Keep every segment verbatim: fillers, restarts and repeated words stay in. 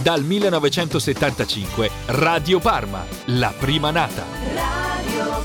Dal millenovecentosettantacinque Radio Parma, la prima nata. Radio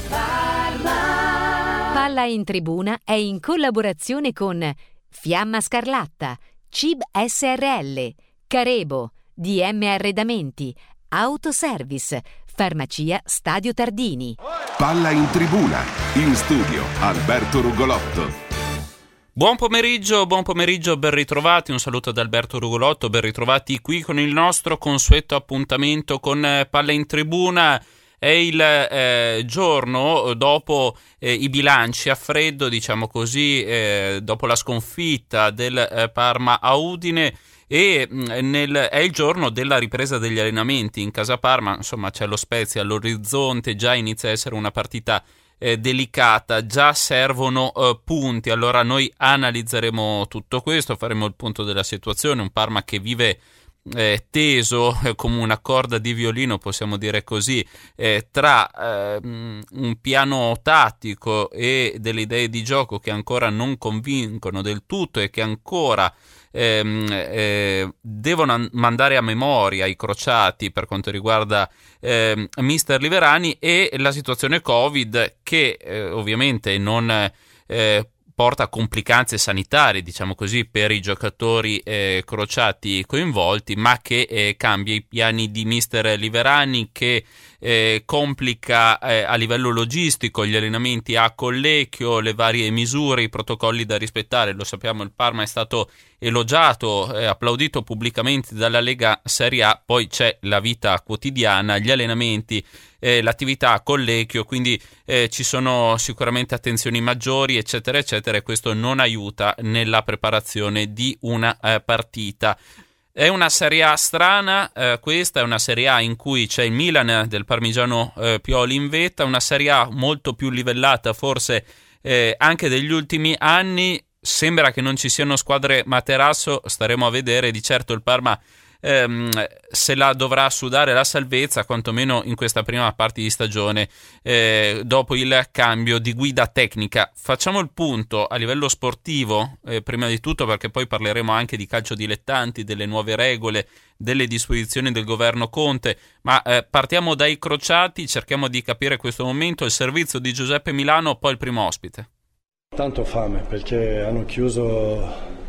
Parma. Palla in Tribuna è in collaborazione con Fiamma Scarlatta, C I B S R L, Carebo, D M Arredamenti, Autoservice, Farmacia Stadio Tardini. Palla in Tribuna, in studio Alberto Rugolotto. Buon pomeriggio, buon pomeriggio, ben ritrovati, un saluto da Alberto Rugolotto, ben ritrovati qui con il nostro consueto appuntamento con eh, Palla in Tribuna. È il eh, giorno dopo eh, i bilanci a freddo, diciamo così, eh, dopo la sconfitta del eh, Parma a Udine, e mh, nel, è il giorno della ripresa degli allenamenti in casa Parma. Insomma, c'è lo Spezia all'orizzonte, già inizia a essere una partita eh, delicata, già servono eh, punti. Allora noi analizzeremo tutto questo, faremo il punto della situazione, un Parma che vive Eh, teso eh, come una corda di violino, possiamo dire così, eh, tra eh, un piano tattico e delle idee di gioco che ancora non convincono del tutto e che ancora ehm, eh, devono mandare a memoria i crociati per quanto riguarda eh, mister Liverani, e la situazione Covid che eh, ovviamente non eh, porta a complicanze sanitarie, diciamo così, per i giocatori eh, crociati coinvolti, ma che eh, cambia i piani di mister Liverani, che eh, complica eh, a livello logistico gli allenamenti a Collecchio, le varie misure, i protocolli da rispettare. Lo sappiamo, il Parma è stato elogiato, eh, applaudito pubblicamente dalla Lega Serie A, poi c'è la vita quotidiana, gli allenamenti, eh, l'attività a Collecchio, quindi eh, ci sono sicuramente attenzioni maggiori, eccetera eccetera, e questo non aiuta nella preparazione di una eh, partita. È una Serie A strana, eh, questa è una Serie A in cui c'è il Milan del parmigiano eh, Pioli in vetta, una Serie A molto più livellata forse eh, anche degli ultimi anni. Sembra che non ci siano squadre materasso, staremo a vedere. Di certo il Parma ehm, se la dovrà sudare la salvezza, quantomeno in questa prima parte di stagione, eh, dopo il cambio di guida tecnica. Facciamo il punto a livello sportivo, eh, prima di tutto, perché poi parleremo anche di calcio dilettanti, delle nuove regole, delle disposizioni del governo Conte, ma eh, partiamo dai crociati, cerchiamo di capire questo momento, il servizio di Giuseppe Milano, poi il primo ospite. Tanto fame perché hanno chiuso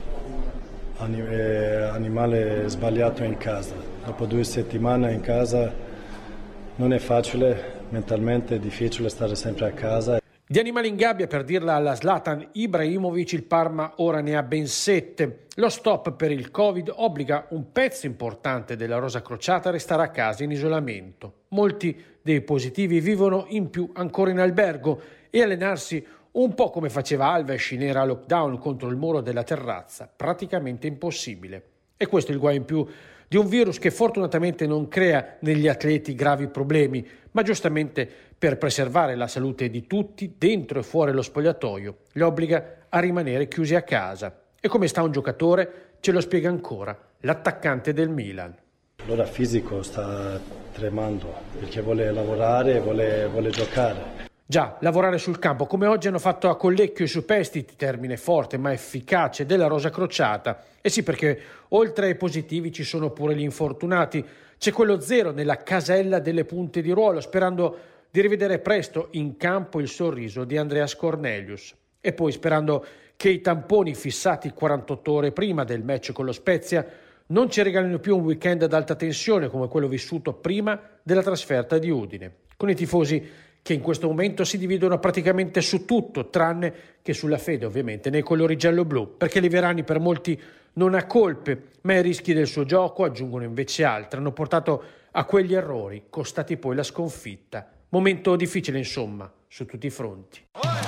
anim- eh, animale sbagliato in casa. Dopo due settimane in casa non è facile, mentalmente è difficile stare sempre a casa. Di animali in gabbia, per dirla alla Zlatan Ibrahimovic, il Parma ora ne ha ben sette. Lo stop per il Covid obbliga un pezzo importante della rosa crociata a restare a casa in isolamento. Molti dei positivi vivono in più ancora in albergo e allenarsi un po' come faceva Alves in era lockdown contro il muro della terrazza, praticamente impossibile. E questo è il guaio in più di un virus che fortunatamente non crea negli atleti gravi problemi, ma giustamente per preservare la salute di tutti, dentro e fuori lo spogliatoio, li obbliga a rimanere chiusi a casa. E come sta un giocatore ce lo spiega ancora l'attaccante del Milan. L'ora fisico sta tremando perché vuole lavorare e vuole, vuole giocare. Già, lavorare sul campo, come oggi hanno fatto a Collecchio i superstiti, termine forte ma efficace, della rosa crociata. E sì, perché oltre ai positivi ci sono pure gli infortunati. C'è quello zero nella casella delle punte di ruolo, sperando di rivedere presto in campo il sorriso di Andreas Cornelius. E poi sperando che i tamponi fissati quarantotto ore prima del match con lo Spezia non ci regalino più un weekend ad alta tensione come quello vissuto prima della trasferta di Udine, con i tifosi che in questo momento si dividono praticamente su tutto, tranne che sulla fede ovviamente nei colori giallo-blu, perché Liverani per molti non ha colpe, ma i rischi del suo gioco, aggiungono invece altri, hanno portato a quegli errori, costati poi la sconfitta. Momento difficile insomma, su tutti i fronti.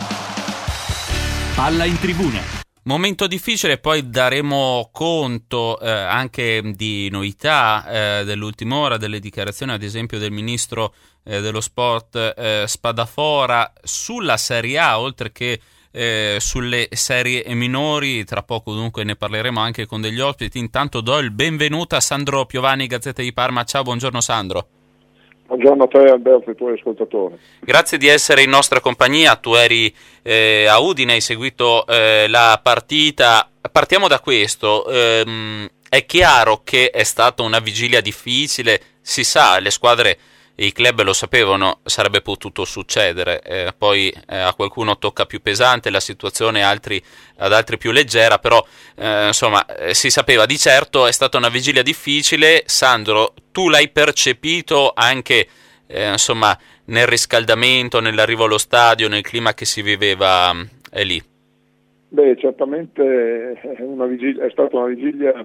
Palla in Tribuna. Momento difficile, poi daremo conto eh, anche di novità eh, dell'ultima ora, delle dichiarazioni ad esempio del ministro eh, dello sport eh, Spadafora sulla Serie A, oltre che eh, sulle serie minori. Tra poco dunque ne parleremo anche con degli ospiti. Intanto do il benvenuto a Sandro Piovani, Gazzetta di Parma. Ciao, buongiorno Sandro. Buongiorno a te Alberto e ai tuoi ascoltatori. Grazie di essere in nostra compagnia. Tu eri eh, a Udine, hai seguito eh, la partita. Partiamo da questo. Ehm, È chiaro che è stata una vigilia difficile, si sa, le squadre e i club lo sapevano, sarebbe potuto succedere, eh, poi eh, a qualcuno tocca più pesante la situazione, altri, ad altri più leggera, però eh, insomma eh, si sapeva di certo, è stata una vigilia difficile. Sandro, tu l'hai percepito anche eh, insomma nel riscaldamento, nell'arrivo allo stadio, nel clima che si viveva eh, lì? Beh, certamente è, una vigilia, è stata una vigilia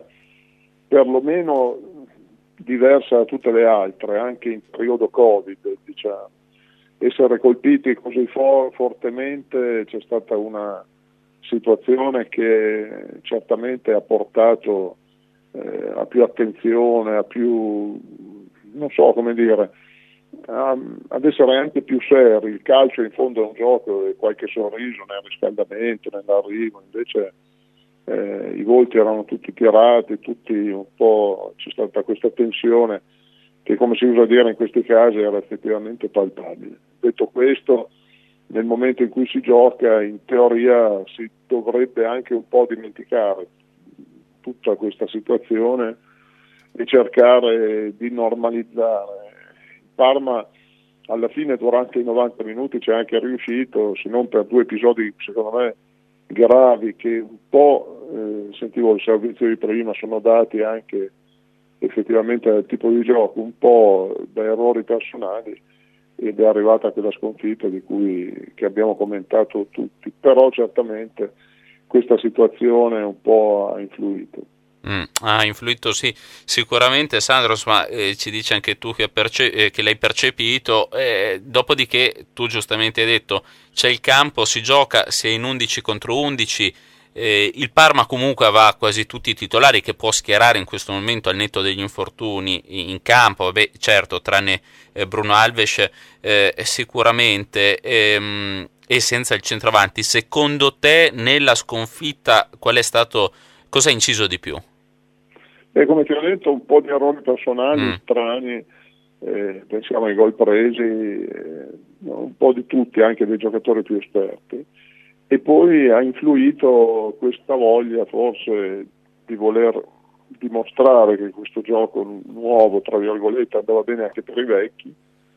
perlomeno diversa da tutte le altre, anche in periodo Covid, diciamo. Essere colpiti così for- fortemente, c'è stata una situazione che certamente ha portato eh, a più attenzione, a più, non so come dire, a, ad essere anche più seri. Il calcio in fondo è un gioco e qualche sorriso nel riscaldamento, nell'arrivo, invece Eh, i volti erano tutti tirati, tutti un po', c'è stata questa tensione che, come si usa dire in questi casi, era effettivamente palpabile. Detto questo, nel momento in cui si gioca, in teoria si dovrebbe anche un po' dimenticare tutta questa situazione e cercare di normalizzare. Parma alla fine, durante i novanta minuti, c'è anche riuscito, se non per due episodi secondo me gravi che un po', eh, sentivo il servizio di prima, sono dati anche effettivamente dal tipo di gioco, un po' da errori personali, ed è arrivata quella sconfitta di cui che abbiamo commentato tutti, però certamente questa situazione un po' ha influito. Mm, ha influito sì, sicuramente. Sandro, ma eh, ci dici anche tu che, perce- eh, che l'hai percepito, eh, dopodiché tu giustamente hai detto c'è il campo, si gioca, si è in undici contro undici, eh, il Parma comunque aveva quasi tutti i titolari che può schierare in questo momento al netto degli infortuni in campo, vabbè, certo, tranne eh, Bruno Alves eh, sicuramente, ehm, e senza il centravanti. Secondo te nella sconfitta qual è stato, cosa ha inciso di più? E come ti ho detto, un po' di errori personali Mm. strani, eh, pensiamo ai gol presi, eh, un po' di tutti, anche dei giocatori più esperti, e poi ha influito questa voglia forse di voler dimostrare che questo gioco nuovo, tra virgolette, andava bene anche per i vecchi,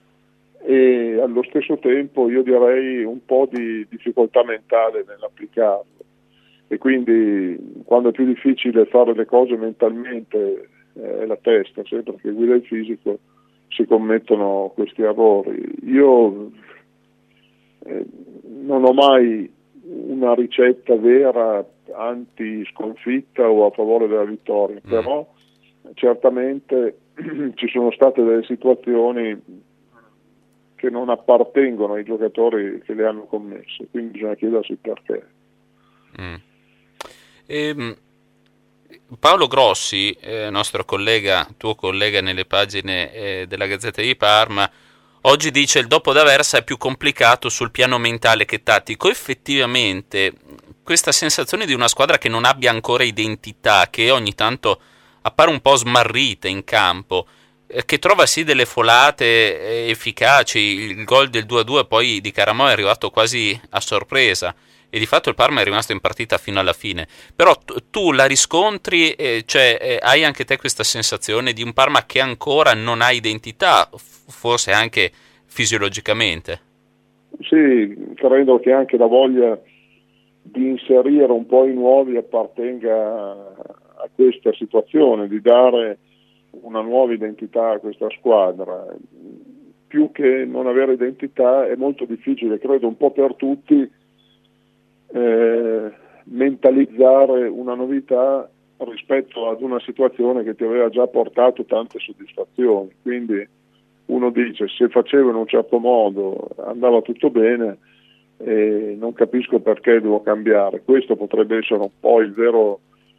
e allo stesso tempo io direi un po' di difficoltà mentale nell'applicarlo. E quindi quando è più difficile fare le cose mentalmente eh, è la testa, sempre che guida il fisico, si commettono questi errori. Io eh, non ho mai una ricetta vera anti-sconfitta o a favore della vittoria, mm. però certamente ci sono state delle situazioni che non appartengono ai giocatori che le hanno commesse, quindi bisogna chiedersi perché. Mm. Ehm, Paolo Grossi, eh, nostro collega, tuo collega nelle pagine eh, della Gazzetta di Parma, oggi dice il dopo d'Aversa è più complicato sul piano mentale che tattico. Effettivamente questa sensazione di una squadra che non abbia ancora identità, che ogni tanto appare un po' smarrita in campo, eh, che trova sì delle folate eh, efficaci, il gol del due a due poi di Caramò è arrivato quasi a sorpresa, e di fatto il Parma è rimasto in partita fino alla fine, però tu, tu la riscontri, eh, cioè eh, hai anche te questa sensazione di un Parma che ancora non ha identità, f- forse anche fisiologicamente? Sì, credo che anche la voglia di inserire un po' i nuovi appartenga a questa situazione, di dare una nuova identità a questa squadra. Più che non avere identità è molto difficile, credo un po' per tutti, Eh, mentalizzare una novità rispetto ad una situazione che ti aveva già portato tante soddisfazioni. Quindi uno dice, se facevo in un certo modo andava tutto bene e non capisco perché devo cambiare. Questo potrebbe essere un po' il vero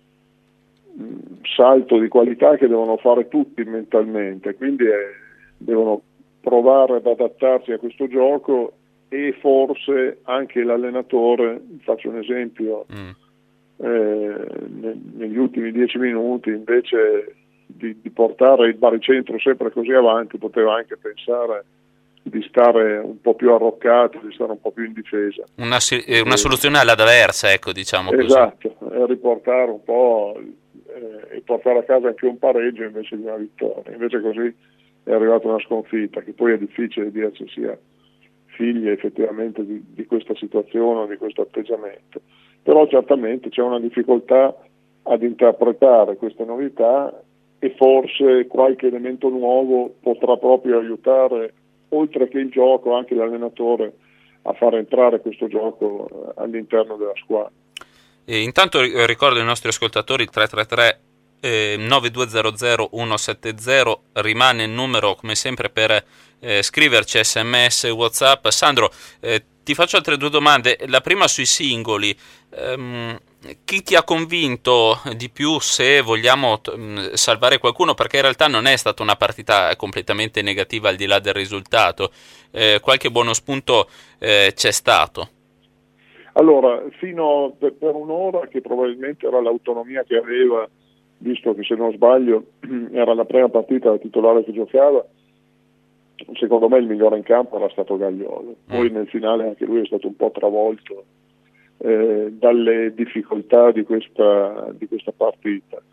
mh, salto di qualità che devono fare tutti mentalmente, quindi eh, devono provare ad adattarsi a questo gioco, e forse anche l'allenatore, faccio un esempio, mm. eh, ne, negli ultimi dieci minuti, invece di, di portare il baricentro sempre così avanti, poteva anche pensare di stare un po' più arroccato, di stare un po' più in difesa. Una, una soluzione alla d'Aversa, ecco, diciamo esatto, così. Esatto, riportare un po' eh, e portare a casa anche un pareggio invece di una vittoria. Invece così è arrivata una sconfitta, che poi è difficile dirci sia figlia effettivamente di, di questa situazione o di questo atteggiamento. Però certamente c'è una difficoltà ad interpretare queste novità e forse qualche elemento nuovo potrà proprio aiutare, oltre che il gioco, anche l'allenatore a far entrare questo gioco all'interno della squadra. E intanto ricordo ai nostri ascoltatori tre tre tre eh, nove due zero zero uno sette zero rimane il numero come sempre per eh, scriverci sms, whatsapp. Sandro, eh, ti faccio altre due domande. La prima sui singoli. Um, chi ti ha convinto di più, se vogliamo t- salvare qualcuno, perché in realtà non è stata una partita completamente negativa al di là del risultato, eh, qualche buono spunto eh, c'è stato? Allora, fino per, per un'ora, che probabilmente era l'autonomia che aveva, visto che se non sbaglio era la prima partita da titolare che giocava, secondo me il migliore in campo era stato Gagliolo. Poi mm. nel finale anche lui è stato un po' travolto Eh, dalle difficoltà di questa, di questa partita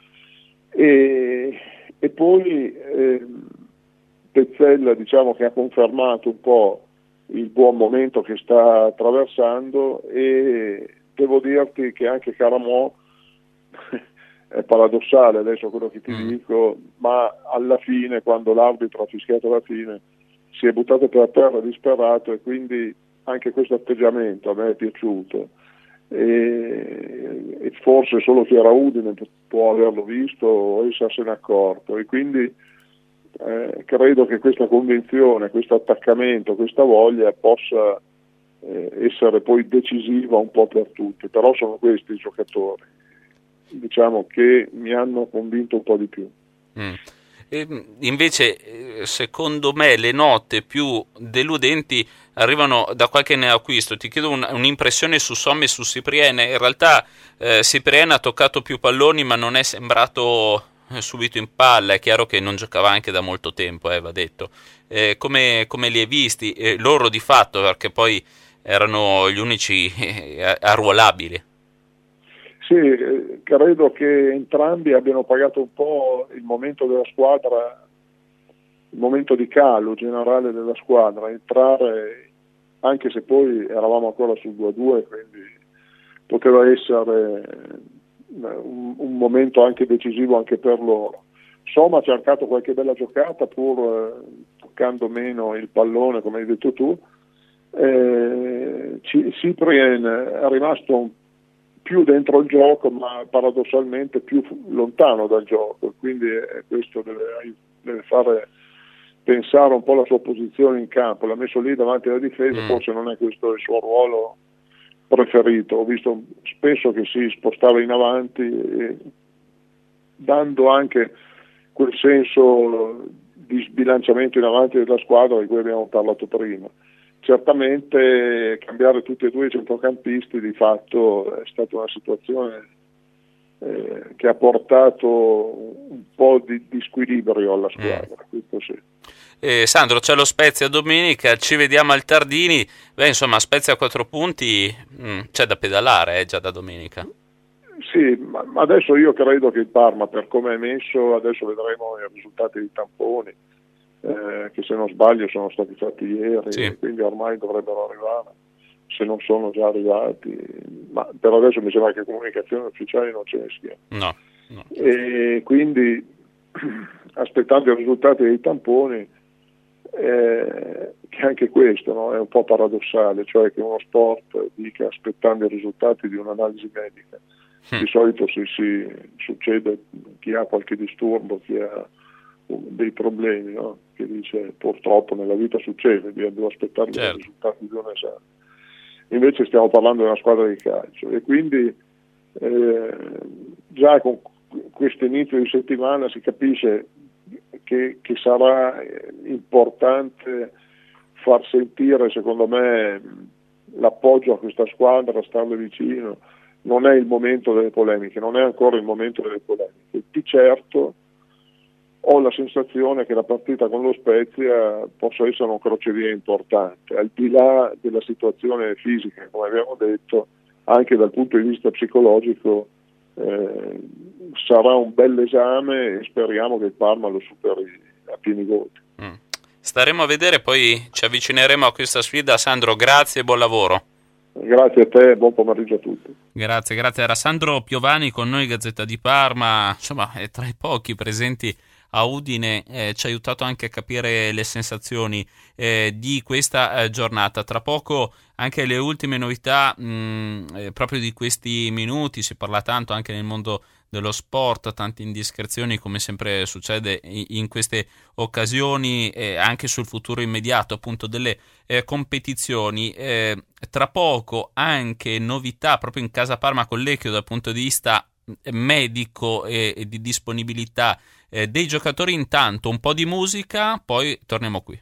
e, e poi eh, Pezzella, diciamo, che ha confermato un po' il buon momento che sta attraversando, e devo dirti che anche Caramò è paradossale adesso quello che ti mm. dico, ma alla fine, quando l'arbitro ha fischiato la fine, si è buttato per terra disperato, e quindi anche questo atteggiamento a me è piaciuto. E, e forse solo Fiera Udine può averlo visto o essersene accorto, e quindi eh, credo che questa convinzione, questo attaccamento, questa voglia possa eh, essere poi decisiva un po' per tutti. Però sono questi i giocatori, diciamo, che mi hanno convinto un po' di più. mm. E invece secondo me le note più deludenti arrivano da qualche neoacquisto. Ti chiedo un, un'impressione su Somma e su Cipriene. In realtà eh, Cipriene ha toccato più palloni, ma non è sembrato subito in palla. È chiaro che non giocava anche da molto tempo, eh, va detto. Eh, come, come li hai visti? Eh, loro di fatto, perché poi erano gli unici eh, arruolabili. Sì, eh, credo che entrambi abbiano pagato un po' il momento della squadra, il momento di calo generale della squadra, entrare, anche se poi eravamo ancora sul due a due, quindi poteva essere un, un momento anche decisivo anche per loro. Somma ha cercato qualche bella giocata, pur eh, toccando meno il pallone, come hai detto tu. Eh, Ciprien è rimasto un più dentro il gioco, ma paradossalmente più lontano dal gioco, quindi eh, questo deve, deve fare pensare un po' la sua posizione in campo. L'ha messo lì davanti alla difesa, mm. forse non è questo il suo ruolo preferito. Ho visto spesso che si spostava in avanti, e dando anche quel senso di sbilanciamento in avanti della squadra di cui abbiamo parlato prima. Certamente cambiare tutti e due i centrocampisti di fatto è stata una situazione eh, che ha portato un po' di, di squilibrio alla squadra. Mm. Questo sì. Eh, Sandro, c'è lo Spezia domenica, ci vediamo al Tardini. Beh, insomma, Spezia a quattro punti, mh, c'è da pedalare eh, già da domenica. Sì, ma adesso io credo che il Parma, per come è messo, adesso vedremo i risultati dei tamponi. Eh, che se non sbaglio sono stati fatti ieri, sì. E quindi ormai dovrebbero arrivare, se non sono già arrivati, ma per adesso mi sembra che comunicazioni ufficiali non ce ne sia. No, no. E quindi aspettando i risultati dei tamponi, eh, che anche questo, no, è un po' paradossale, cioè che uno sport dica aspettando i risultati di un'analisi medica. Mm. Di solito si, si succede chi ha qualche disturbo, chi ha dei problemi, no? Che dice purtroppo nella vita succede, devo aspettare certo. i risultati di un esame. Invece stiamo parlando di una squadra di calcio, e quindi eh, già con questo inizio di settimana si capisce che, che sarà importante far sentire, secondo me, l'appoggio a questa squadra, starle vicino. Non è il momento delle polemiche, non è ancora il momento delle polemiche. Di certo ho la sensazione che la partita con lo Spezia possa essere un crocevia importante, al di là della situazione fisica, come abbiamo detto, anche dal punto di vista psicologico eh, sarà un bel esame e speriamo che il Parma lo superi a pieni voti. Mm. Staremo a vedere, poi ci avvicineremo a questa sfida. Sandro, grazie e buon lavoro. Grazie a te, buon pomeriggio a tutti. Grazie, grazie. Era Sandro Piovani con noi, Gazzetta di Parma, insomma è tra i pochi presenti a Udine, eh, ci ha aiutato anche a capire le sensazioni eh, di questa eh, giornata. Tra poco anche le ultime novità mh, eh, proprio di questi minuti, si parla tanto anche nel mondo dello sport, tante indiscrezioni come sempre succede in, in queste occasioni, eh, anche sul futuro immediato appunto delle eh, competizioni. Eh, tra poco anche novità proprio in casa Parma Collecchio dal punto di vista medico e, e di disponibilità eh, dei giocatori. Intanto un po' di musica, poi torniamo qui.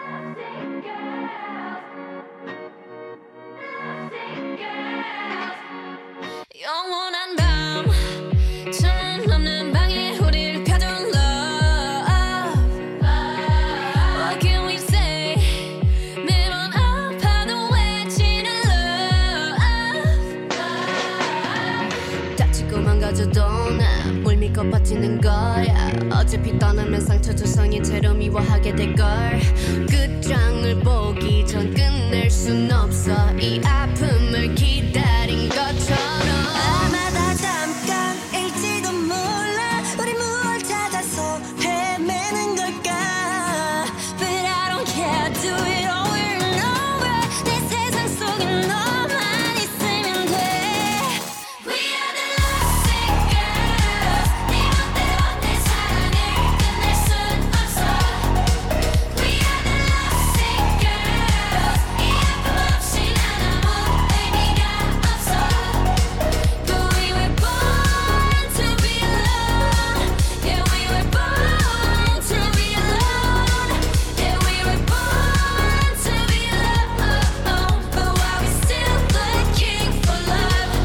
뭘 믿고 버티는 거야 어차피 떠나면 상처 조성이 채로 미워하게 될걸 끝장을 보기 전 끝낼 순 없어 이 아픔을 기다린 것처럼 아마 다 잠깐일지도 몰라 우리 무얼 찾아서 헤매는 걸까 But I don't care do it over and over 내 세상 속에 너만 있으면 돼 We are the lovesick girls 네 멋대로 내 사랑을 끝낼 순 없어 We are the lovesick girls 이 아픔 없이 난 아무 의미가 없어 But we were born to be alone Yeah we were born to be alone Yeah we were born to be alone But while we still looking for love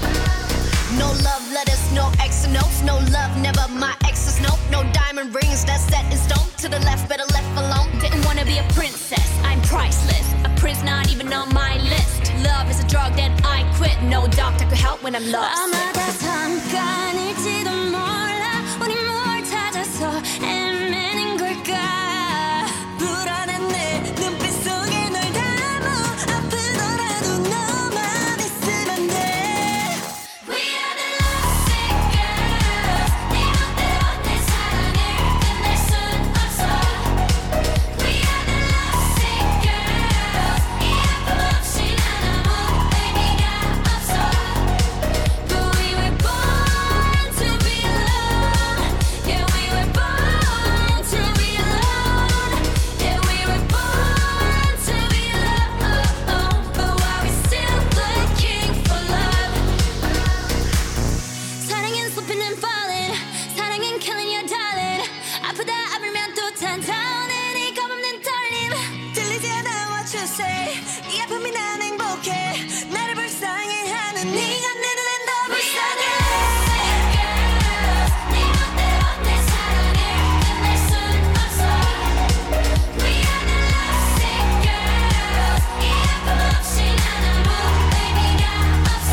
No love letters, no X notes, no love, never my exes, nope. No diamond rings, that's set in stone. To the left, better left alone. Didn't wanna be a princess, I'm priceless. A prince not even on my list. Love is a drug that I quit. No doctor could help when I'm lost. 아마 다 잠깐일지도 몰라. 우리 뭘 찾아서 헤매는 걸까? 불안한 내 눈빛 속에 널 담아. 아프더라도 너만 있으면 돼. We are the lovesick girls 네 멋대로 내 사랑을 끝낼 순 없어 We are the lovesick girls 이 아픔 없이 난 아무 의미가 없어 But we were born to be alone Yeah we were born to be alone Yeah we were born to be alone But while we still looking for love 사랑은 slipping and falling 사랑은 killing your darling 아프다 아프면 또 탄탄해 네 겁없는 떨림 들리지 않아 what you say 이 아픔이 난 행복해 나를 불쌍해하는 네가 내 눈엔 더 불쌍해 네 멋대로 내 사랑을 끝낼 순 없어 We are the lovesick girls 이 아픔 없이 난 아무 의미가 없어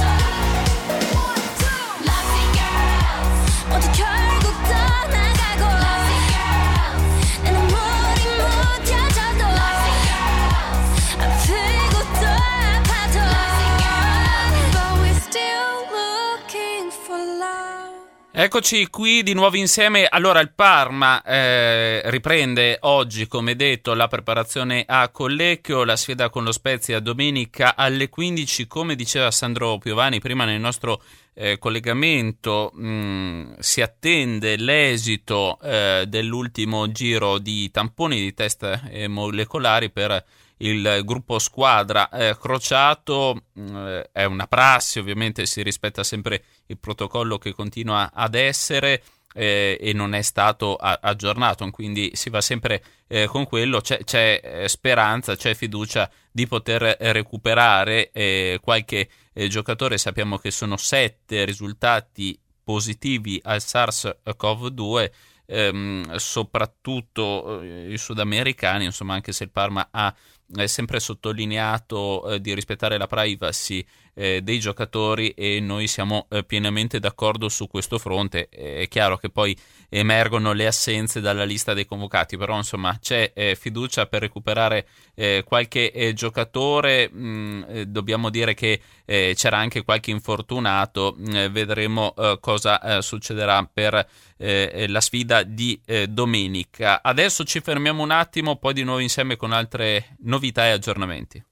Lovesick girls 모두 결국 떠나가고 Lovesick girls 내 눈물이 묻혀져도 Lovesick girls 아프고 또 아파도 Lovesick girls But we're still looking for love Eccoci qui di nuovo insieme. Allora il Parma eh, riprende oggi, come detto, la preparazione a Collecchio, la sfida con lo Spezia domenica alle quindici. Come diceva Sandro Piovani prima nel nostro eh, collegamento, mh, si attende l'esito eh, dell'ultimo giro di tamponi di test eh, molecolari per il gruppo squadra eh, crociato. Mh, è una prassi, ovviamente si rispetta sempre il protocollo che continua ad essere eh, e non è stato a- aggiornato, quindi si va sempre eh, con quello. C'è, c'è eh, speranza, c'è fiducia di poter eh, recuperare eh, qualche eh, giocatore. Sappiamo che sono sette risultati positivi al SARS-CoV due, ehm, soprattutto eh, i sudamericani, insomma, anche se il Parma ha è sempre sottolineato eh, di rispettare la privacy eh, dei giocatori, e noi siamo eh, pienamente d'accordo su questo fronte. È chiaro che poi emergono le assenze dalla lista dei convocati, però insomma c'è eh, fiducia per recuperare eh, qualche eh, giocatore. Mm, eh, dobbiamo dire che eh, c'era anche qualche infortunato, eh, vedremo eh, cosa eh, succederà per eh, la sfida di eh, domenica. Adesso ci fermiamo un attimo, poi di nuovo insieme con altre novità e aggiornamenti.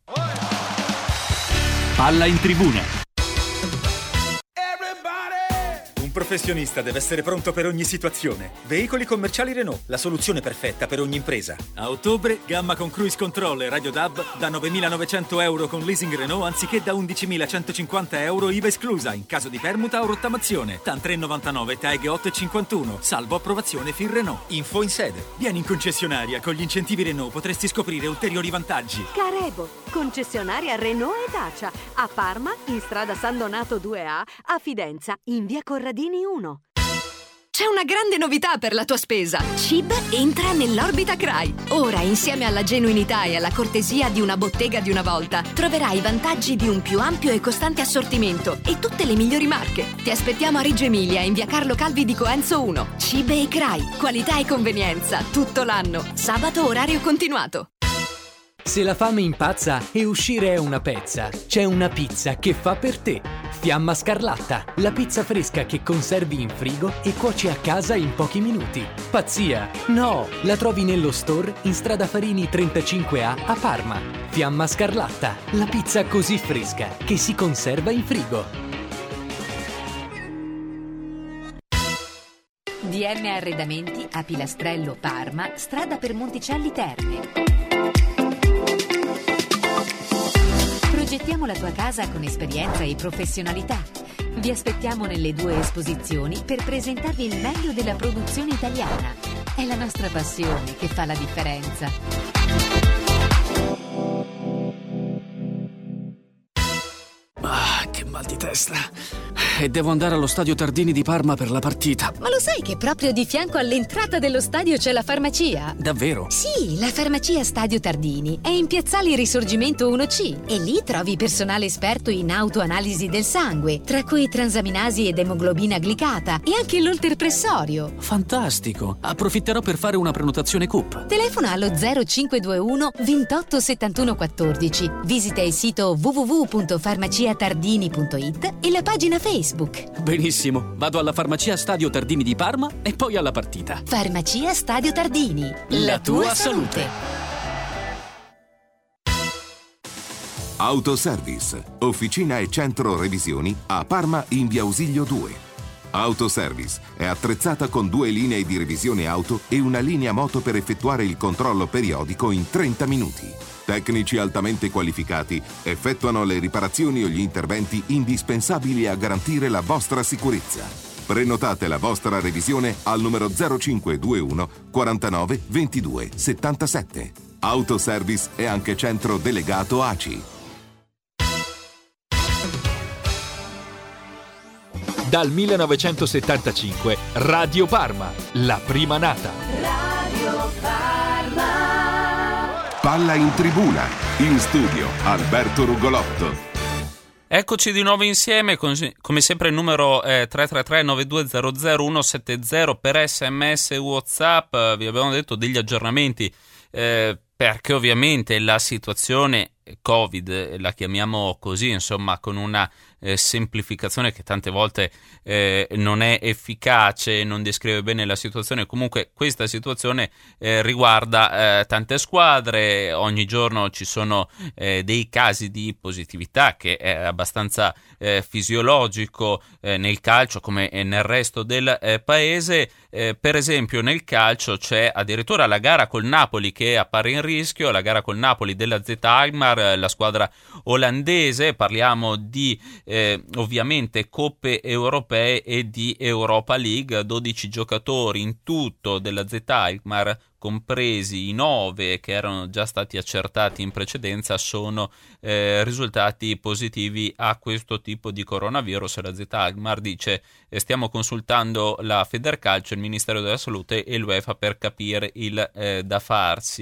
Palla in tribuna. Un professionista deve essere pronto per ogni situazione. Veicoli commerciali Renault, la soluzione perfetta per ogni impresa. A ottobre, gamma con cruise control e radio D A B da novemilanovecento euro con leasing Renault anziché da undicimilacentocinquanta euro I V A esclusa in caso di permuta o rottamazione. TAN tre virgola novantanove, TAG otto virgola cinquantuno, salvo approvazione F I R Renault. Info in sede. Vieni in concessionaria, con gli incentivi Renault potresti scoprire ulteriori vantaggi. Carebo, concessionaria Renault e Dacia. A Parma, in strada San Donato due A, a Fidenza, in via Corradini uno. C'è una grande novità per la tua spesa. C I B entra nell'orbita C R A I. Ora, insieme alla genuinità e alla cortesia di una bottega di una volta, troverai i vantaggi di un più ampio e costante assortimento e tutte le migliori marche. Ti aspettiamo a Reggio Emilia, in via Carlo Calvi di Coenzo uno. C I B e C R A I. Qualità e convenienza tutto l'anno. Sabato orario continuato. Se la fame impazza e uscire è una pezza, c'è una pizza che fa per te. Fiamma Scarlatta, la pizza fresca che conservi in frigo e cuoci a casa in pochi minuti. Pazzia? No! La trovi nello store in strada Farini trentacinque A a Parma. Fiamma Scarlatta, la pizza così fresca che si conserva in frigo. D M Arredamenti a Pilastrello Parma, strada per Monticelli Terme. Progettiamo la tua casa con esperienza e professionalità. Vi aspettiamo nelle due esposizioni per presentarvi il meglio della produzione italiana. È la nostra passione che fa la differenza. Ah, che mal di testa. E devo andare allo stadio Tardini di Parma per la partita. Ma lo sai che proprio di fianco all'entrata dello stadio c'è la farmacia? Davvero? Sì, la farmacia Stadio Tardini è in Piazzale Risorgimento uno C e lì trovi personale esperto in autoanalisi del sangue, tra cui transaminasi ed emoglobina glicata e anche l'olterpressorio. Fantastico! Approfitterò per fare una prenotazione C U P. Telefona allo zero cinque due uno ventotto settantuno quattordici. Visita il sito w w w punto farmacia tardini punto i t e la pagina Facebook. Benissimo, vado alla farmacia Stadio Tardini di Parma e poi alla partita. Farmacia Stadio Tardini, la, la tua, tua salute. Autoservice, officina e centro revisioni a Parma in via Ausilio due. Autoservice è attrezzata con due linee di revisione auto e una linea moto per effettuare il controllo periodico in trenta minuti. Tecnici altamente qualificati effettuano le riparazioni o gli interventi indispensabili a garantire la vostra sicurezza. Prenotate la vostra revisione al numero zero cinque due uno quarantanove ventidue settantasette. Autoservice è anche centro delegato A C I. Dal millenovecentosettantacinque Radio Parma, la prima nata. Radio Parma. Palla in tribuna, in studio Alberto Rugolotto. Eccoci di nuovo insieme, come sempre il numero è tre tre tre nove due zero zero uno sette zero per sms e WhatsApp. Vi abbiamo detto degli aggiornamenti eh, perché ovviamente la situazione Covid, la chiamiamo così, insomma, con una eh, semplificazione che tante volte eh, non è efficace, non descrive bene la situazione. Comunque questa situazione eh, riguarda eh, tante squadre, ogni giorno ci sono eh, dei casi di positività, che è abbastanza eh, fisiologico eh, nel calcio come nel resto del eh, paese. Eh, per esempio nel calcio c'è addirittura la gara col Napoli che appare in rischio, la gara col Napoli della Z Alkmaar, la squadra olandese. Parliamo di eh, ovviamente coppe europee e di Europa League. dodici giocatori in tutto della Z Alkmaar, compresi i nove che erano già stati accertati in precedenza, sono eh, risultati positivi a questo tipo di coronavirus. La Z Alkmaar dice eh, stiamo consultando la Federcalcio, il Ministero della Salute e l'UEFA per capire il eh, da farsi.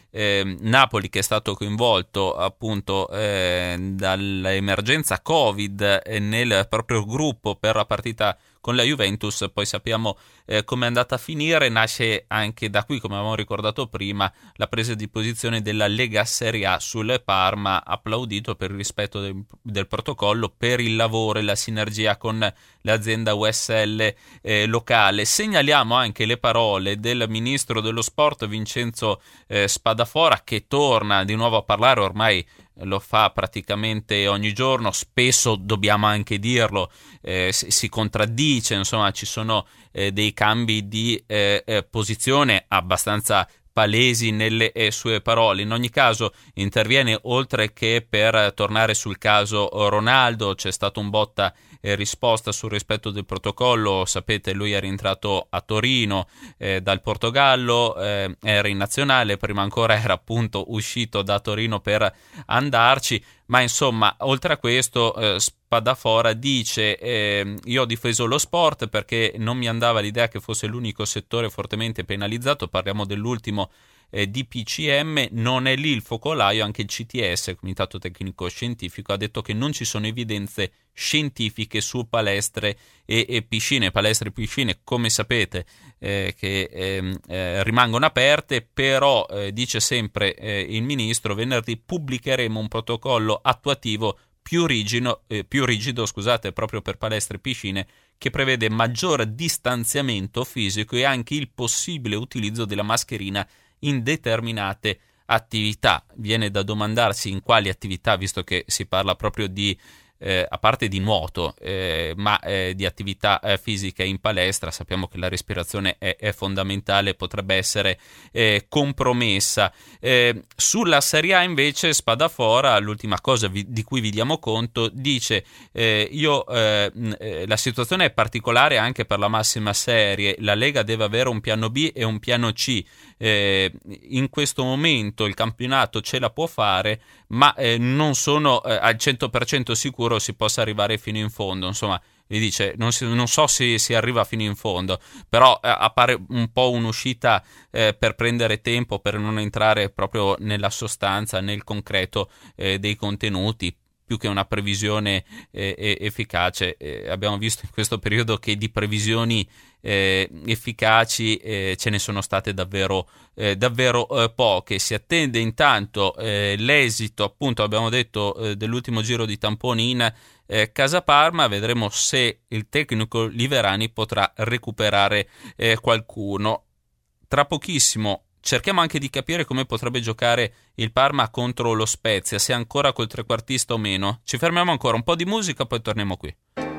eh, Napoli che è stato coinvolto appunto eh, dall'emergenza Covid eh, nel proprio gruppo per la partita con la Juventus. Poi sappiamo eh, come è andata a finire. Nasce anche da qui, come avevamo ricordato prima, la presa di posizione della Lega Serie A sul Parma, applaudito per il rispetto del, del protocollo, per il lavoro e la sinergia con l'azienda U S L eh, locale. Segnaliamo anche le parole del ministro dello sport Vincenzo eh, Spadafora, che torna di nuovo a parlare, ormai lo fa praticamente ogni giorno, spesso dobbiamo anche dirlo, eh, si, si contraddice, insomma ci sono eh, dei cambi di eh, eh, posizione abbastanza palesi nelle eh, sue parole. In ogni caso interviene, oltre che per tornare sul caso Ronaldo, c'è stato un botta e risposta sul rispetto del protocollo. Sapete, lui è rientrato a Torino eh, dal Portogallo, eh, era in nazionale, prima ancora era appunto uscito da Torino per andarci, ma insomma oltre a questo eh, Spadafora dice eh, io ho difeso lo sport perché non mi andava l'idea che fosse l'unico settore fortemente penalizzato, parliamo dell'ultimo eh, D P C M, non è lì il focolaio. Anche il C T S, il Comitato Tecnico Scientifico, ha detto che non ci sono evidenze scientifiche su palestre e, e piscine. Palestre e piscine, come sapete, eh, che eh, eh, rimangono aperte, però eh, dice sempre eh, il ministro, venerdì pubblicheremo un protocollo attuativo più rigido, eh, più rigido scusate, proprio per palestre e piscine, che prevede maggior distanziamento fisico e anche il possibile utilizzo della mascherina in determinate attività. Viene da domandarsi in quali attività, visto che si parla proprio di Eh, a parte di nuoto, eh, ma eh, di attività eh, fisica in palestra. Sappiamo che la respirazione è, è fondamentale, potrebbe essere eh, compromessa. Eh, sulla Serie A invece Spadafora, l'ultima cosa vi, di cui vi diamo conto, dice eh, io eh, eh, la situazione è particolare anche per la massima serie, la Lega deve avere un piano B e un piano C. Eh, in questo momento il campionato ce la può fare, ma eh, non sono eh, al cento per cento sicuro si possa arrivare fino in fondo. Insomma, gli dice non, si, non so se si arriva fino in fondo, però eh, appare un po' un'uscita eh, per prendere tempo, per non entrare proprio nella sostanza, nel concreto eh, dei contenuti, più che una previsione eh, efficace. Eh, abbiamo visto in questo periodo che di previsioni eh, efficaci eh, ce ne sono state davvero, eh, davvero eh, poche. Si attende intanto eh, l'esito, appunto abbiamo detto, eh, dell'ultimo giro di tamponi in eh, Casa Parma. Vedremo se il tecnico Liverani potrà recuperare eh, qualcuno. Tra pochissimo cerchiamo anche di capire come potrebbe giocare il Parma contro lo Spezia, se ancora col trequartista o meno. Ci fermiamo ancora, un po' di musica, poi torniamo qui.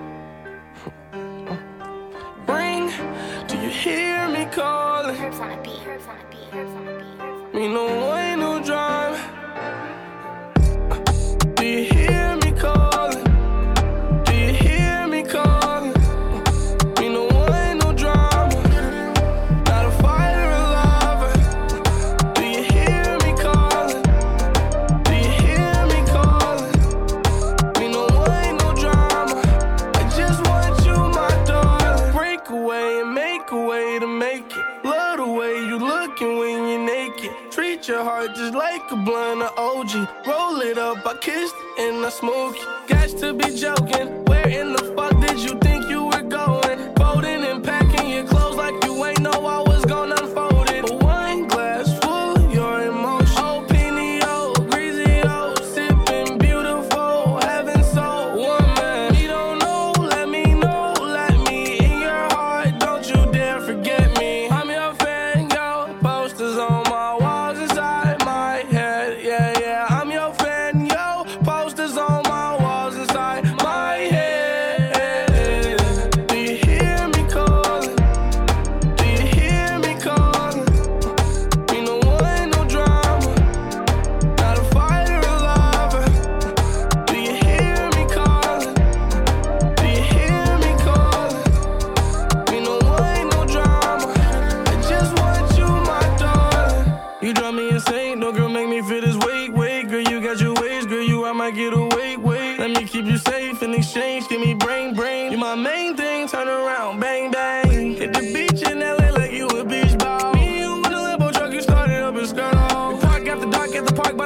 Ring, do you hear me calling? Me no way, no drive. Do you hear me calling? Do you hear me calling? Me no way, no drama. Not a fire alive. Do you hear me calling? Do you hear me calling? Me no way, no drama. I just want you, my darling. Break away and make a way to make it. Love the way you looking when you're naked. Treat your heart just like a blunt of O G. Roll it up, I kissed it and I smoke it. Got to be joking. Where in the fuck did you think you were going? Folding and packing your clothes like you ain't know I was gonna unfold it. But one glass full of your emotion. Oh, penny, oh, greasy, oh, sipping beautiful, heaven so woman. You don't know, let me know, let me in your heart. Don't you dare forget me. I'm your fan, yo. Posters on my walls inside my head. Yeah, yeah. I'm your fan, yo. Posters on my walls inside my head. Do you hear me calling? Do you hear me calling? Me no one, no drama. Not a fire alive. Do you hear me calling? Do you hear me calling? Me no one, no drama. I just want you, my darling. You drive me insane, no girl make me feel this weight, weight. Girl, you got your ways, girl, you I might get away, wait. Let me keep you safe in exchange, give me brain, brain. You my main thing, turn around, bang, bang. Hit the beach in L A like you a beach ball. Me and you in a Lambo truck, you started up and skirt off. Park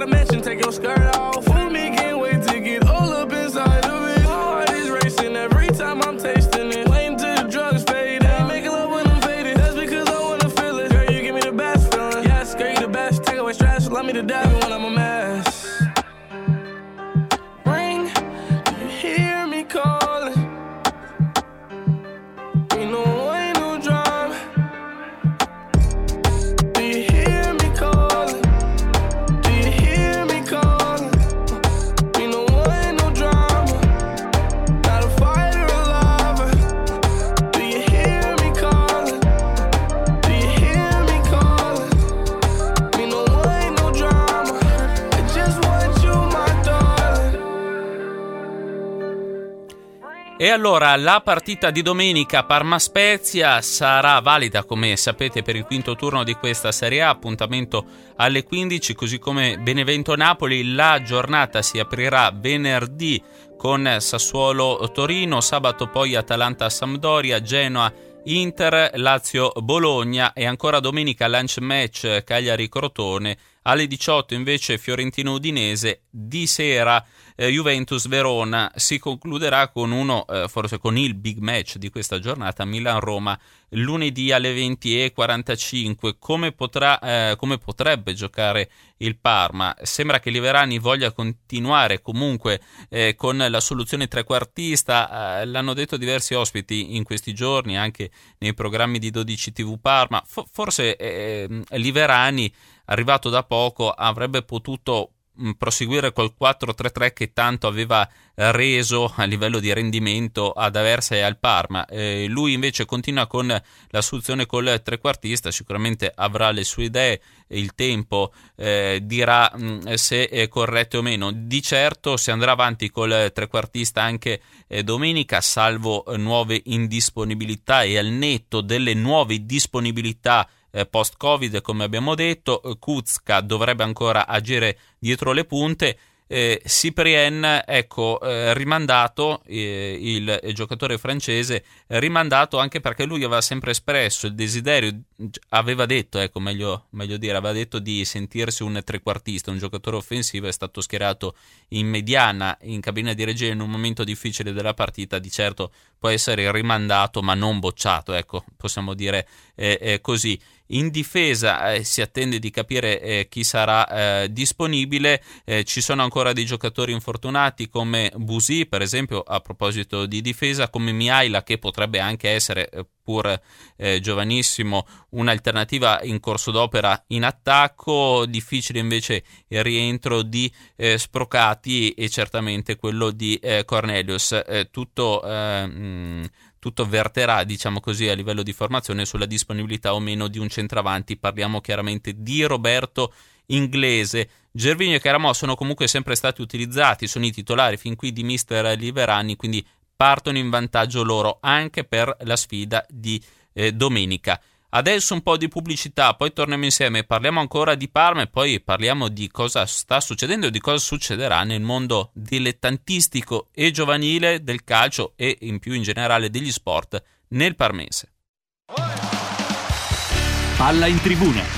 a mansion, take your skirt off. Fool me, can't wait to get all up inside of it. My heart is racing every time I'm tasting it. Waiting till the drugs fade. Ain't making love when I'm faded. That's because I wanna feel it. Girl, you give me the best feeling. Yes, girl, you the best. Take away stress, allow me to dive in when I'm a mess. Ring, do you hear me calling? Ain't no way, no drama. Do you hear me calling? Do you hear me calling? Ain't no way, no drama. Not a fighter or lover. Do you hear me calling? Do you hear me calling? Ain't no way, no drama. I just want you, my darling. E allora la partita di domenica Parma-Spezia sarà valida, come sapete, per il quinto turno di questa Serie A, appuntamento alle quindici, così come Benevento-Napoli. La giornata si aprirà venerdì con Sassuolo-Torino, sabato poi Atalanta-Sampdoria, Genoa-Inter, Lazio-Bologna e ancora domenica lunch match Cagliari-Crotone. Alle diciotto invece Fiorentino-Udinese, di sera eh, Juventus-Verona. Si concluderà con uno, eh, forse con il big match di questa giornata, Milan-Roma, lunedì alle venti e quarantacinque. Come potrà, eh, come potrebbe giocare il Parma? Sembra che Liverani voglia continuare comunque eh, con la soluzione trequartista, eh, l'hanno detto diversi ospiti in questi giorni, anche nei programmi di dodici tivù Parma. F- forse eh, Liverani, arrivato da poco, avrebbe potuto mh, proseguire col quattro tre tre che tanto aveva reso a livello di rendimento ad Aversa e al Parma. Eh, lui invece continua con la soluzione col trequartista, sicuramente avrà le sue idee, il tempo eh, dirà mh, se è corretto o meno. Di certo si andrà avanti col trequartista anche eh, domenica, salvo eh, nuove indisponibilità, e al netto delle nuove disponibilità post-Covid, come abbiamo detto, Kuzka dovrebbe ancora agire dietro le punte. Eh, Cyprien, ecco, eh, rimandato, eh, il, il giocatore francese, rimandato anche perché lui aveva sempre espresso il desiderio, aveva detto, ecco, meglio, meglio dire, aveva detto di sentirsi un trequartista, un giocatore offensivo. È stato schierato in mediana in cabina di regia in un momento difficile della partita. Di certo può essere rimandato ma non bocciato, ecco, possiamo dire eh, eh, così. In difesa eh, si attende di capire eh, chi sarà eh, disponibile. Eh, ci sono ancora dei giocatori infortunati come Busi, per esempio, a proposito di difesa, come Mihaila, che potrebbe anche essere, eh, pur eh, giovanissimo, un'alternativa in corso d'opera in attacco. Difficile invece il rientro di eh, Sprocati e certamente quello di eh, Cornelius. Eh, tutto eh, mh, Tutto verterà, diciamo così, a livello di formazione sulla disponibilità o meno di un centravanti. Parliamo chiaramente di Roberto Inglese. Gervinho e Caramò sono comunque sempre stati utilizzati, sono i titolari fin qui di mister Liverani, quindi partono in vantaggio loro anche per la sfida di eh, domenica. Adesso un po' di pubblicità, poi torniamo insieme, parliamo ancora di Parma e poi parliamo di cosa sta succedendo e di cosa succederà nel mondo dilettantistico e giovanile del calcio e in più in generale degli sport nel parmense. Palla in tribuna.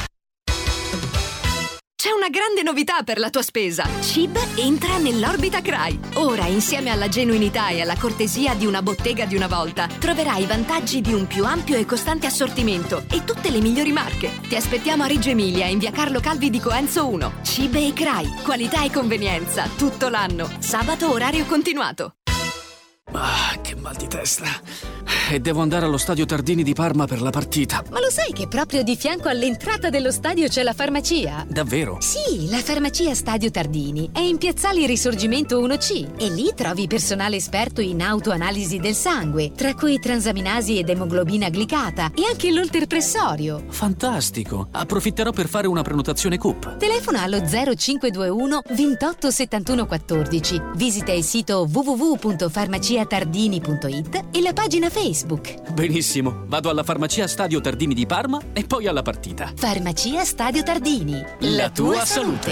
C'è una grande novità per la tua spesa. C I B entra nell'orbita C R A I. Ora, insieme alla genuinità e alla cortesia di una bottega di una volta, troverai i vantaggi di un più ampio e costante assortimento e tutte le migliori marche. Ti aspettiamo a Reggio Emilia, in via Carlo Calvi di Coenzo uno. C I B e C R A I. Qualità e convenienza tutto l'anno. Sabato orario continuato. Ah, che mal di testa. E devo andare allo stadio Tardini di Parma per la partita. Ma lo sai che proprio di fianco all'entrata dello stadio c'è la farmacia? Davvero? Sì, la farmacia Stadio Tardini è in Piazzale Risorgimento uno C e lì trovi personale esperto in autoanalisi del sangue, tra cui transaminasi ed emoglobina glicata e anche l'olterpressorio. Fantastico! Approfitterò per fare una prenotazione C U P. Telefona allo zero cinque due uno ventotto settantuno quattordici. Visita il sito w w w punto farmacia tardini punto i t e la pagina Facebook. Benissimo, vado alla farmacia Stadio Tardini di Parma e poi alla partita. Farmacia Stadio Tardini. La, la tua, tua salute.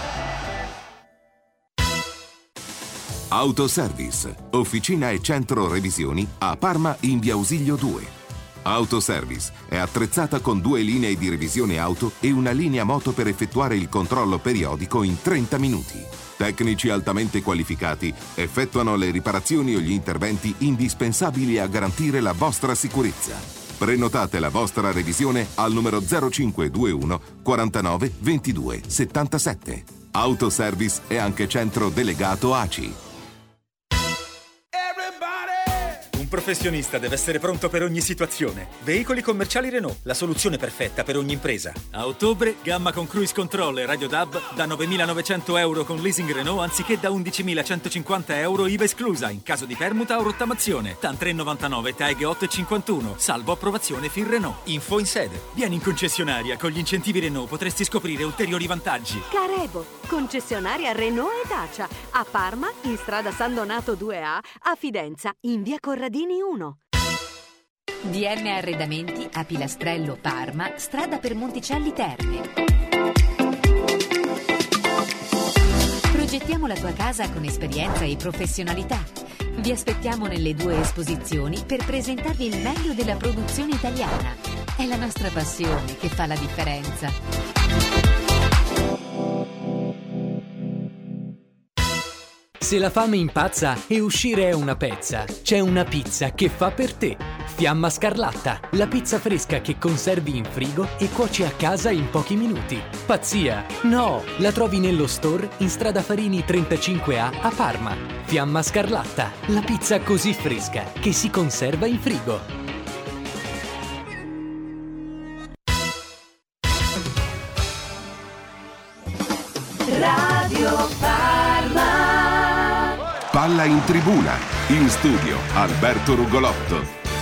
salute. Autoservice, officina e centro revisioni a Parma in via Ausilio due. Autoservice è attrezzata con due linee di revisione auto e una linea moto per effettuare il controllo periodico in trenta minuti. Tecnici altamente qualificati effettuano le riparazioni o gli interventi indispensabili a garantire la vostra sicurezza. Prenotate la vostra revisione al numero zero cinque due uno quarantanove ventidue settantasette. Autoservice è anche centro delegato A C I. Un professionista deve essere pronto per ogni situazione. Veicoli commerciali Renault, la soluzione perfetta per ogni impresa. A ottobre, gamma con cruise control e radio D A B da novemilanovecento euro con leasing Renault anziché da undicimilacentocinquanta euro I V A esclusa in caso di permuta o rottamazione. TAN tre virgola novantanove, TAG otto virgola cinquantuno, salvo approvazione F I R Renault. Info in sede. Vieni in concessionaria, con gli incentivi Renault potresti scoprire ulteriori vantaggi. Carebo, concessionaria Renault e Dacia. A Parma, in strada San Donato due A, a Fidenza, in via Corradini uno. D M Arredamenti a Pilastrello Parma, strada per Monticelli Terme. Progettiamo la tua casa con esperienza e professionalità. Vi aspettiamo nelle due esposizioni per presentarvi il meglio della produzione italiana. È la nostra passione che fa la differenza. Se la fame impazza e uscire è una pezza, c'è una pizza che fa per te. Fiamma Scarlatta, la pizza fresca che conservi in frigo e cuoci a casa in pochi minuti. Pazzia? No! La trovi nello store in strada Farini trentacinque A a Parma. Fiamma Scarlatta, la pizza così fresca che si conserva in frigo. Radio Parma. Palla in tribuna, in studio Alberto Rugolotto.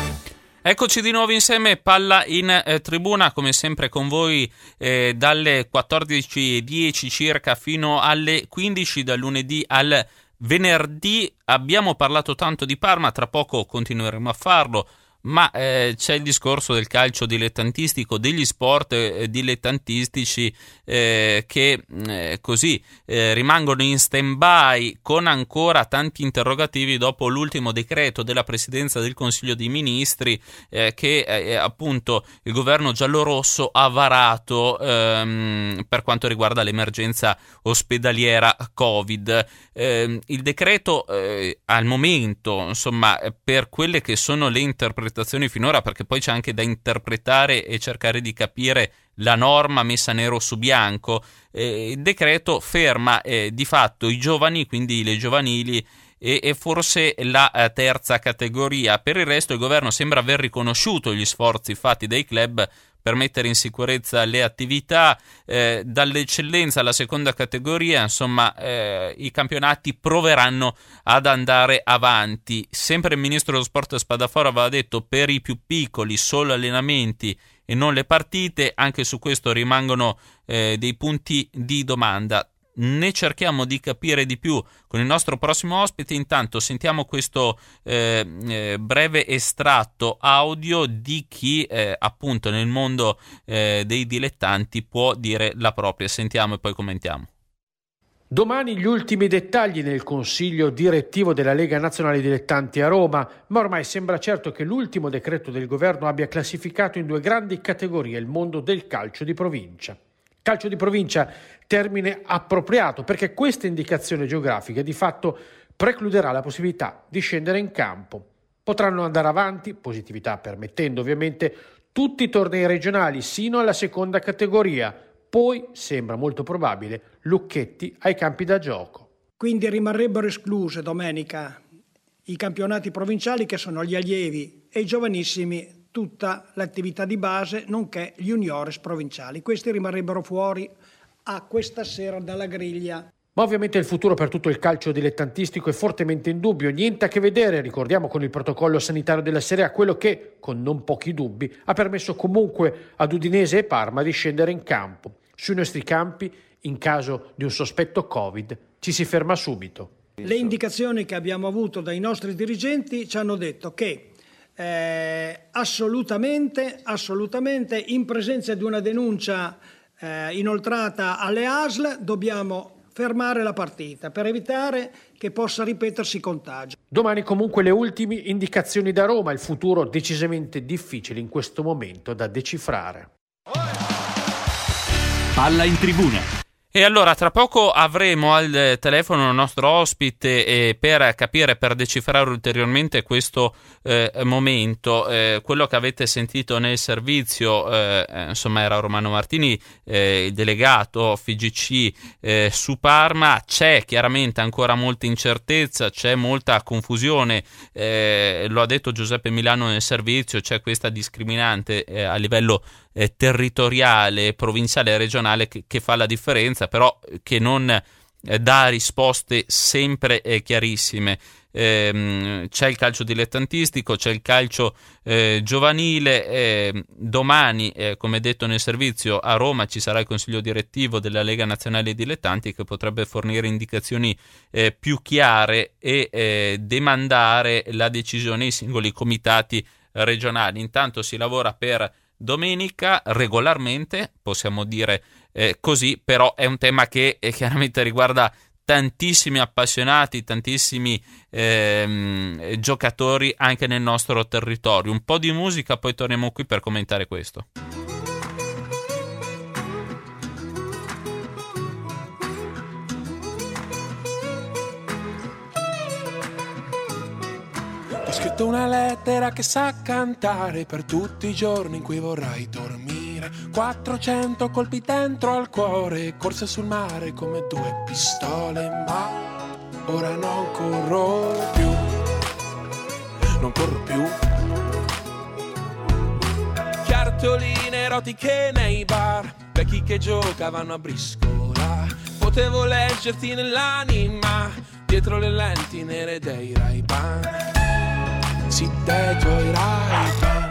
Eccoci di nuovo insieme, Palla in eh, tribuna, come sempre con voi eh, dalle quattordici e dieci circa fino alle quindici, dal lunedì al venerdì. Abbiamo parlato tanto di Parma, tra poco continueremo a farlo, ma eh, c'è il discorso del calcio dilettantistico, degli sport eh, dilettantistici eh, che eh, così eh, rimangono in stand-by con ancora tanti interrogativi dopo l'ultimo decreto della Presidenza del Consiglio dei Ministri eh, che eh, appunto il governo giallorosso ha varato ehm, per quanto riguarda l'emergenza ospedaliera Covid. Eh, il decreto eh, al momento, insomma, per quelle che sono le interpretazioni finora, perché poi c'è anche da interpretare e cercare di capire la norma messa nero su bianco, eh, il decreto ferma eh, di fatto i giovani, quindi le giovanili e, e forse la eh, terza categoria. Per il resto il governo sembra aver riconosciuto gli sforzi fatti dai club per mettere in sicurezza le attività, eh, dall'eccellenza alla seconda categoria, insomma eh, i campionati proveranno ad andare avanti. Sempre il ministro dello sport Spadafora aveva detto per i più piccoli solo allenamenti e non le partite, anche su questo rimangono eh, dei punti di domanda. Ne cerchiamo di capire di più con il nostro prossimo ospite. Intanto sentiamo questo eh, eh, breve estratto audio di chi eh, appunto nel mondo eh, dei dilettanti può dire la propria. Sentiamo e poi commentiamo. Domani gli ultimi dettagli nel Consiglio direttivo della Lega Nazionale Dilettanti a Roma, ma ormai sembra certo che l'ultimo decreto del governo abbia classificato in due grandi categorie il mondo del calcio di provincia. Calcio di provincia, termine appropriato perché questa indicazione geografica di fatto precluderà la possibilità di scendere in campo. Potranno andare avanti, positività permettendo ovviamente, tutti i tornei regionali sino alla seconda categoria, poi sembra molto probabile lucchetti ai campi da gioco. Quindi rimarrebbero escluse domenica i campionati provinciali che sono gli allievi e i giovanissimi, tutta l'attività di base, nonché gli juniores provinciali. Questi rimarrebbero fuori a questa sera dalla griglia. Ma ovviamente il futuro per tutto il calcio dilettantistico è fortemente in dubbio, niente a che vedere, ricordiamo, con il protocollo sanitario della Serie A, quello che, con non pochi dubbi, ha permesso comunque ad Udinese e Parma di scendere in campo. Sui nostri campi, in caso di un sospetto Covid, ci si ferma subito. Le indicazioni che abbiamo avuto dai nostri dirigenti ci hanno detto che Eh, assolutamente, assolutamente in presenza di una denuncia eh, inoltrata alle A S L dobbiamo fermare la partita per evitare che possa ripetersi il contagio. Domani comunque le ultime indicazioni da Roma, il futuro decisamente difficile in questo momento da decifrare. Palla in tribuna. E allora tra poco avremo al telefono il nostro ospite eh, per capire, per decifrare ulteriormente questo eh, momento. Eh, quello che avete sentito nel servizio, eh, insomma, era Romano Martini, eh, il delegato F I G C eh, su Parma. C'è chiaramente ancora molta incertezza, c'è molta confusione, eh, lo ha detto Giuseppe Milano nel servizio, c'è questa discriminante eh, a livello eh, territoriale, provinciale e regionale che, che fa la differenza, però che non eh, dà risposte sempre eh, chiarissime. Eh, c'è il calcio dilettantistico, c'è il calcio eh, giovanile. Eh, domani, eh, come detto nel servizio, a Roma ci sarà il consiglio direttivo della Lega Nazionale Dilettanti che potrebbe fornire indicazioni eh, più chiare e eh, demandare la decisione ai singoli comitati regionali. Intanto si lavora per domenica regolarmente, possiamo dire eh, così, però è un tema che eh, chiaramente riguarda tantissimi appassionati, tantissimi ehm, giocatori anche nel nostro territorio. Un po' di musica, poi torniamo qui per commentare questo. Ho scritto una lettera che sa cantare per tutti i giorni in cui vorrai dormire. Quattrocento colpi dentro al cuore, corse sul mare come due pistole, ma ora non corro più, non corro più. Cartoline erotiche nei bar, vecchi che giocavano a briscola. Potevo leggerti nell'anima, dietro le lenti nere dei Ray-Ban. Sì, dei tuoi Ray-Ban.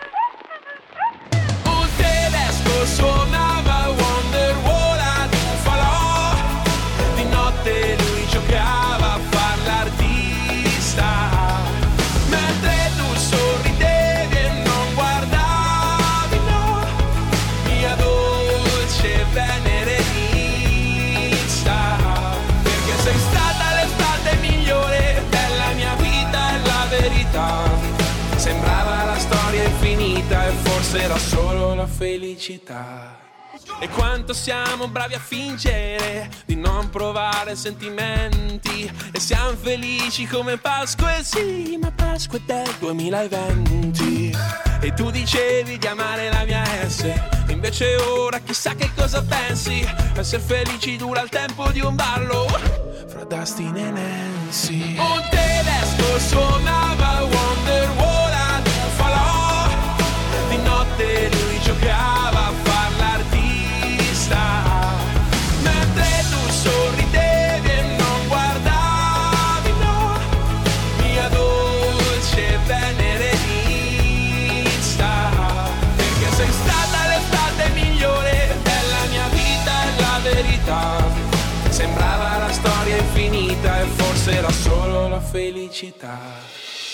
Un tedesco suonava Wonderwall di falò, di notte lui giocava a far l'artista, mentre tu sorridevi e non guardavi, no, mia dolce venerenista, perché sei stata l'estate migliore della mia vita e la verità. Sembrava la storia infinita e forse era solo la felicità. E quanto siamo bravi a fingere di non provare sentimenti, e siamo felici come Pasqua, e sì, ma Pasqua è del duemilaventi. E tu dicevi di amare la mia S, invece ora chissà che cosa pensi. Essere felici dura il tempo di un ballo fra Dustin e Nancy. Un tedesco suonava Wonderwall a falò, di notte lui giocava a far l'artista, mentre tu sorridevi e non guardavi, no, mia dolce venerenista, perché sei stata l'estate migliore della mia vita e la verità. Sembrava la storia infinita e forse era solo la felicità.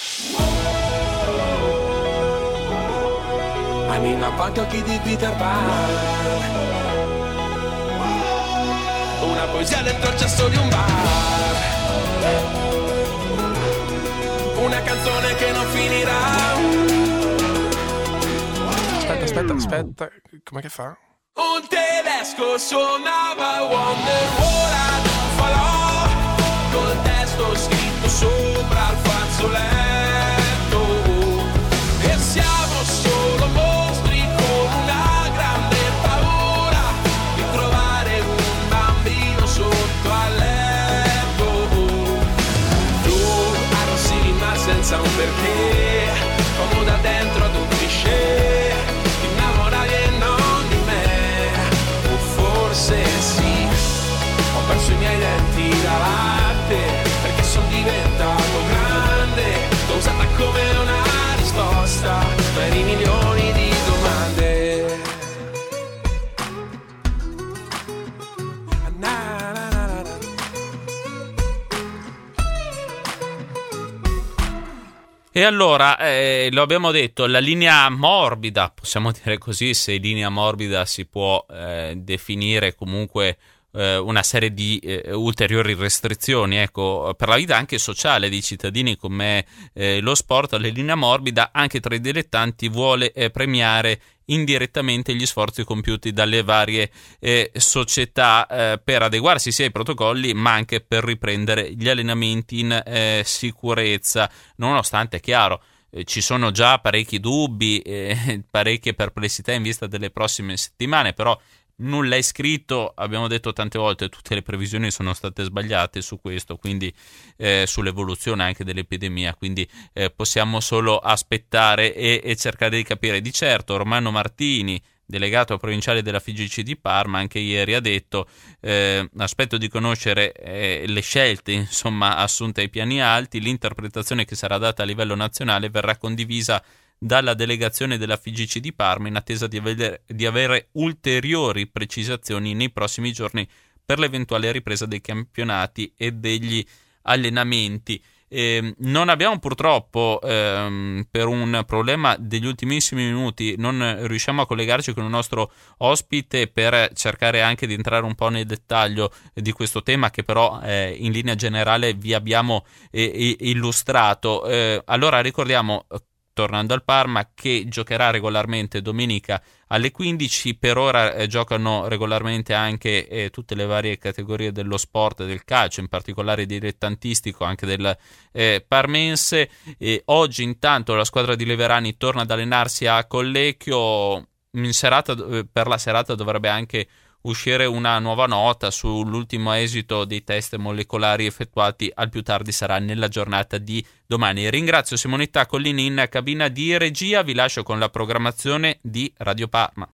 I'm in a occhi di Peter Pan, una poesia dentro il cesso di un bar, una canzone che non finirà. Aspetta, aspetta, aspetta, com'è che fa? Un tedesco suonava Wonderwall ad un falò, col testo scritto sopra il fazzoletto, e siamo solo mostri con una grande paura di trovare un bambino sotto al letto. Tu arrossivi ma senza un perché, come da dentro ad un cliché, ti innamoravi e non di me, o forse sì, ho perso i miei denti da latte, perché sono diventato grande, l'ho usata come una risposta per i milioni di domande. Na, na, na, na, na. E allora, eh, lo abbiamo detto, la linea morbida, possiamo dire così, se linea morbida si può eh, definire comunque eh, una serie di eh, ulteriori restrizioni, ecco, per la vita anche sociale dei cittadini come eh, lo sport. La linea morbida anche tra i dilettanti vuole eh, premiare indirettamente gli sforzi compiuti dalle varie eh, società eh, per adeguarsi sia ai protocolli ma anche per riprendere gli allenamenti in eh, sicurezza, nonostante, è chiaro, eh, ci sono già parecchi dubbi, eh, parecchie perplessità in vista delle prossime settimane, però nulla è scritto, abbiamo detto tante volte, tutte le previsioni sono state sbagliate su questo, quindi eh, sull'evoluzione anche dell'epidemia, quindi eh, possiamo solo aspettare e, e cercare di capire. Di certo Romano Martini, delegato provinciale della F I G C di Parma, anche ieri ha detto eh, aspetto di conoscere eh, le scelte insomma assunte ai piani alti, l'interpretazione che sarà data a livello nazionale verrà condivisa dalla delegazione della F I G C di Parma in attesa di avere, di avere ulteriori precisazioni nei prossimi giorni per l'eventuale ripresa dei campionati e degli allenamenti. Eh, non abbiamo purtroppo, ehm, per un problema degli ultimissimi minuti, non riusciamo a collegarci con il nostro ospite per cercare anche di entrare un po' nel dettaglio di questo tema che però eh, in linea generale vi abbiamo eh, illustrato. Eh, allora ricordiamo, tornando al Parma, che giocherà regolarmente domenica alle quindici. Per ora eh, giocano regolarmente anche eh, tutte le varie categorie dello sport, del calcio, in particolare dilettantistico, anche del eh, parmense. E oggi intanto la squadra di Leverani torna ad allenarsi a Collecchio. In serata, per la serata dovrebbe anche uscire una nuova nota sull'ultimo esito dei test molecolari effettuati, al più tardi sarà nella giornata di domani. Ringrazio Simonetta Collini in cabina di regia, vi lascio con la programmazione di Radio Parma.